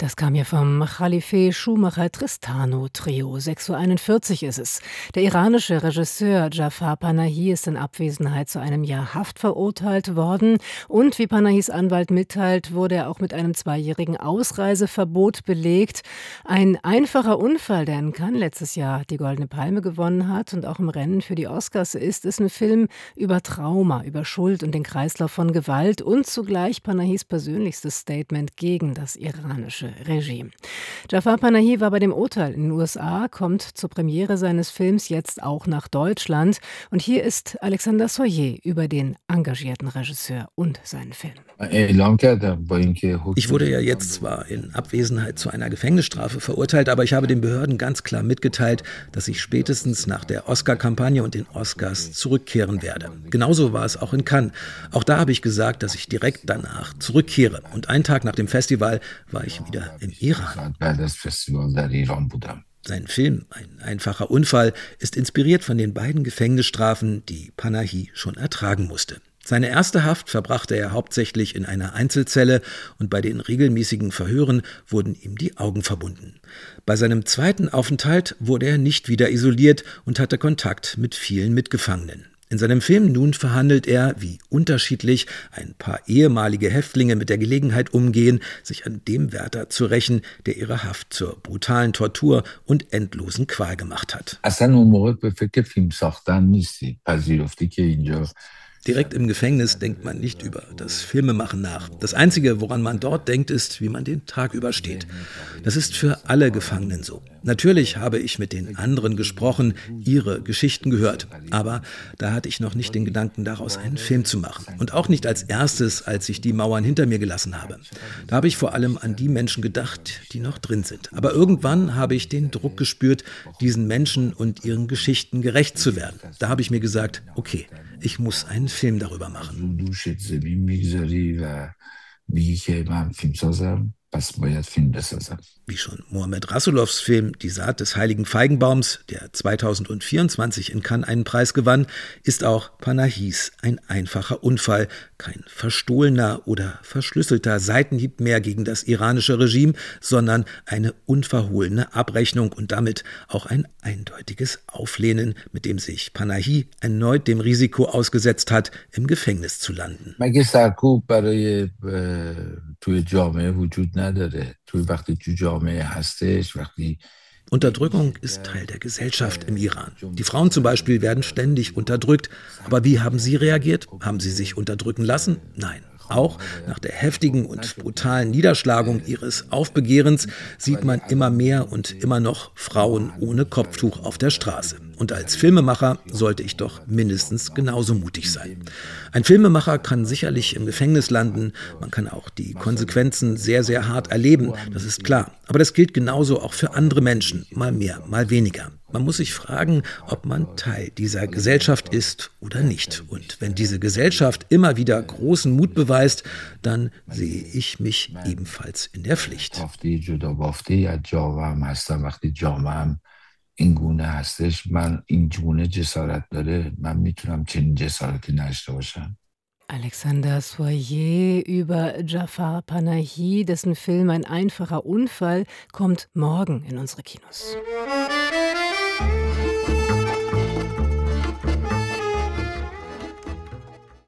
Das kam hier vom Khalife Schumacher Tristano Trio. 6:41 Uhr ist es. Der iranische Regisseur Jafar Panahi ist in Abwesenheit zu einem Jahr Haft verurteilt worden. Und wie Panahis Anwalt mitteilt, wurde er auch mit einem 2-jährigen Ausreiseverbot belegt. Ein einfacher Unfall, der in Cannes letztes Jahr die Goldene Palme gewonnen hat und auch im Rennen für die Oscars ist ein Film über Trauma, über Schuld und den Kreislauf von Gewalt und zugleich Panahis persönlichstes Statement gegen das iranische Regime. Jafar Panahi war bei dem Urteil in den USA, kommt zur Premiere seines Films jetzt auch nach Deutschland. Und hier ist Alexander Soyer über den engagierten Regisseur und seinen Film. Ich wurde ja jetzt zwar in Abwesenheit zu einer Gefängnisstrafe verurteilt, aber ich habe den Behörden ganz klar mitgeteilt, dass ich spätestens nach der Oscar-Kampagne und den Oscars zurückkehren werde. Genauso war es auch in Cannes. Auch da habe ich gesagt, dass ich direkt danach zurückkehre. Und einen Tag nach dem Festival war ich wieder im Iran. Sein Film, ein einfacher Unfall, ist inspiriert von den beiden Gefängnisstrafen, die Panahi schon ertragen musste. Seine erste Haft verbrachte er hauptsächlich in einer Einzelzelle und bei den regelmäßigen Verhören wurden ihm die Augen verbunden. Bei seinem zweiten Aufenthalt wurde er nicht wieder isoliert und hatte Kontakt mit vielen Mitgefangenen. In seinem Film nun verhandelt er, wie unterschiedlich ein paar ehemalige Häftlinge mit der Gelegenheit umgehen, sich an dem Wärter zu rächen, der ihre Haft zur brutalen Tortur und endlosen Qual gemacht hat. Direkt im Gefängnis denkt man nicht über das Filmemachen nach. Das Einzige, woran man dort denkt, ist, wie man den Tag übersteht. Das ist für alle Gefangenen so. Natürlich habe ich mit den anderen gesprochen, ihre Geschichten gehört. Aber da hatte ich noch nicht den Gedanken, daraus einen Film zu machen. Und auch nicht als erstes, als ich die Mauern hinter mir gelassen habe. Da habe ich vor allem an die Menschen gedacht, die noch drin sind. Aber irgendwann habe ich den Druck gespürt, diesen Menschen und ihren Geschichten gerecht zu werden. Da habe ich mir gesagt, okay, ich muss einen Film darüber machen. Wie schon Mohamed Rassoulovs Film Die Saat des heiligen Feigenbaums, der 2024 in Cannes einen Preis gewann, ist auch Panahis ein einfacher Unfall, kein verstohlener oder verschlüsselter Seitenhieb mehr gegen das iranische Regime, sondern eine unverhohlene Abrechnung und damit auch ein eindeutiges Auflehnen, mit dem sich Panahi erneut dem Risiko ausgesetzt hat, im Gefängnis zu landen. Unterdrückung ist Teil der Gesellschaft im Iran. Die Frauen zum Beispiel werden ständig unterdrückt. Aber wie haben Sie reagiert? Haben Sie sich unterdrücken lassen? Nein. Auch nach der heftigen und brutalen Niederschlagung ihres Aufbegehrens sieht man immer mehr und immer noch Frauen ohne Kopftuch auf der Straße. Und als Filmemacher sollte ich doch mindestens genauso mutig sein. Ein Filmemacher kann sicherlich im Gefängnis landen, man kann auch die Konsequenzen sehr, sehr hart erleben, das ist klar. Aber das gilt genauso auch für andere Menschen, mal mehr, mal weniger. Man muss sich fragen, ob man Teil dieser Gesellschaft ist oder nicht. Und wenn diese Gesellschaft immer wieder großen Mut beweist, dann sehe ich mich ebenfalls in der Pflicht. این گونه هستش من این گونه جسارت داره من میتونم چنین جسارتی نداشته باشم. Alexander Soyer über Jafar Panahi, dessen Film Ein einfacher Unfall kommt morgen in unsere Kinos.